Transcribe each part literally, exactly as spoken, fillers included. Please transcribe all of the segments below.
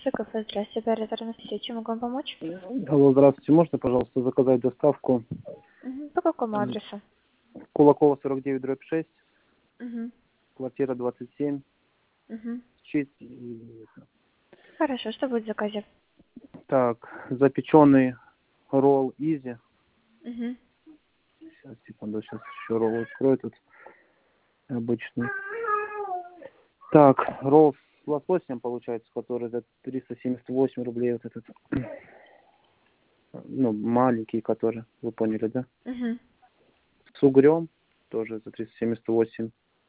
КФ, здравствуйте, оператор Анастасия, чем могу вам помочь? Алло, здравствуйте. Можно, пожалуйста, заказать доставку? Угу. По какому адресу? Кулакова, сорок девять, дробь шесть, Угу. квартира двадцать семь. Угу. Чист. Хорошо, что будет в заказе? Так, запеченный ролл Изи. Угу. Сейчас, секунду, сейчас еще ролл открою тут. Обычный. Так, ролл с лососем, получается, который за триста семьдесят восемь рублей. Вот этот. Ну, маленький, который, вы поняли, да? Угу. С угрем, тоже за триста семьдесят восемь.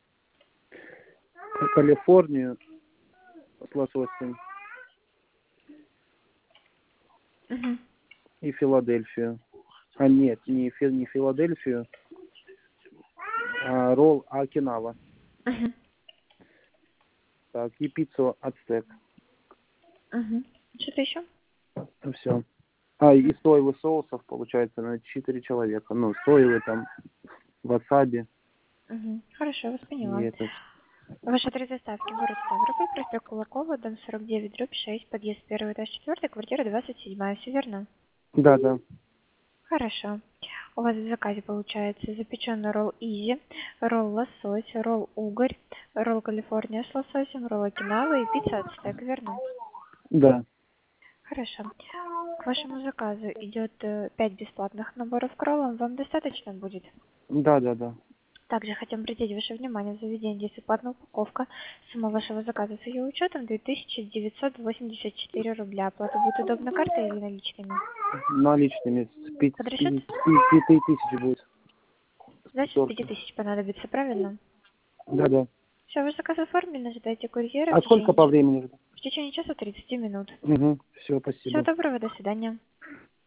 Калифорнию с лососем. Угу. И Филадельфию. А нет, не, фи, не Филадельфию, а ролл Окинава. Угу. Так, и пиццу Ацтек. Угу. Что-то еще? Все. А, и соевый соусов, получается, на четыре человека. Ну, соевый там, васаби. Угу. Хорошо, я вас И поняла. этот. Ваш адрес доставки: город Ставрополь, проспект Кулакова, дом сорок девять, дробь шесть, подъезд первый, этаж четыре, квартира двадцать семь. Все верно? Да, да. Хорошо. У вас в заказе получается запеченный ролл Изи, ролл лосось, ролл угорь, ролл Калифорния с лососем, ролл Окинава и пицца Ацтек, верно? Да. Хорошо. К вашему заказу идет э, пять бесплатных наборов к роллам. Вам достаточно будет? Да, да, да. Также хотим обратить ваше внимание, в заведении действует платная упаковка. Сумма вашего заказа с ее учетом две тысячи девятьсот восемьдесят четыре рубля. Оплата будет удобна картой или наличными? Наличными с пяти Разрешит? тысяч будет. Значит, с пяти тысяч понадобится, правильно? Да, да. Все, ваш заказ оформлен, ожидайте курьера в А сколько течение, по времени? в течение часа тридцати минут. Угу. Все, Всего спасибо. доброго, до свидания.